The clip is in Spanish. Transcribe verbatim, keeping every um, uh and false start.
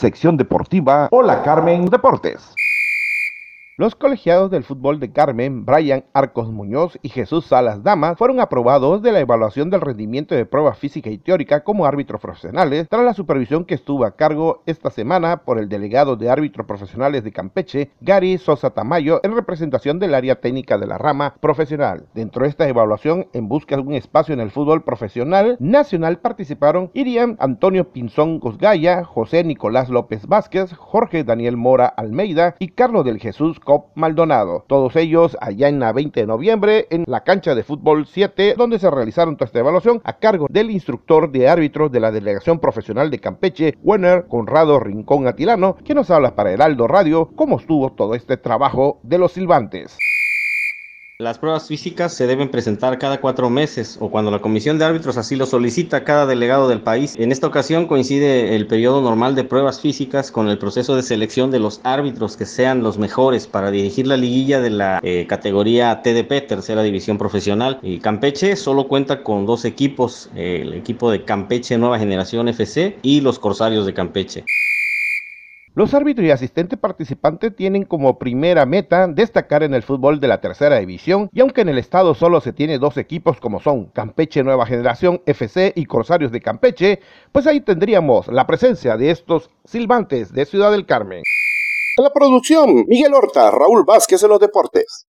Sección deportiva. Hola Carmen Deportes. Los colegiados del fútbol de Carmen, Brian Arcos Muñoz y Jesús Salas Damas, fueron aprobados de la evaluación del rendimiento de prueba física y teórica como árbitros profesionales tras la supervisión que estuvo a cargo esta semana por el delegado de árbitros profesionales de Campeche, Gary Sosa Tamayo, en representación del área técnica de la rama profesional. Dentro de esta evaluación, en busca de un espacio en el fútbol profesional nacional, participaron Iriam Antonio Pinzón Gosgaya, José Nicolás López Vázquez, Jorge Daniel Mora Almeida y Carlos del Jesús Maldonado, todos ellos allá en la veinte de noviembre en la cancha de fútbol siete, donde se realizaron toda esta evaluación a cargo del instructor de árbitros de la Delegación Profesional de Campeche, Werner Conrado Rincón Atilano, quien nos habla para Heraldo Radio cómo estuvo todo este trabajo de los silbantes. Las pruebas físicas se deben presentar cada cuatro meses o cuando la comisión de árbitros así lo solicita cada delegado del país. En esta ocasión coincide el periodo normal de pruebas físicas con el proceso de selección de los árbitros que sean los mejores para dirigir la liguilla de la eh, categoría T D P, Tercera División Profesional. Y Campeche solo cuenta con dos equipos, eh, el equipo de Campeche Nueva Generación F C y los Corsarios de Campeche. Los árbitros y asistentes participantes tienen como primera meta destacar en el fútbol de la tercera división, y aunque en el estado solo se tiene dos equipos como son Campeche Nueva Generación F C y Corsarios de Campeche, pues ahí tendríamos la presencia de estos silbantes de Ciudad del Carmen. En la producción, Miguel Horta, Raúl Vázquez en los deportes.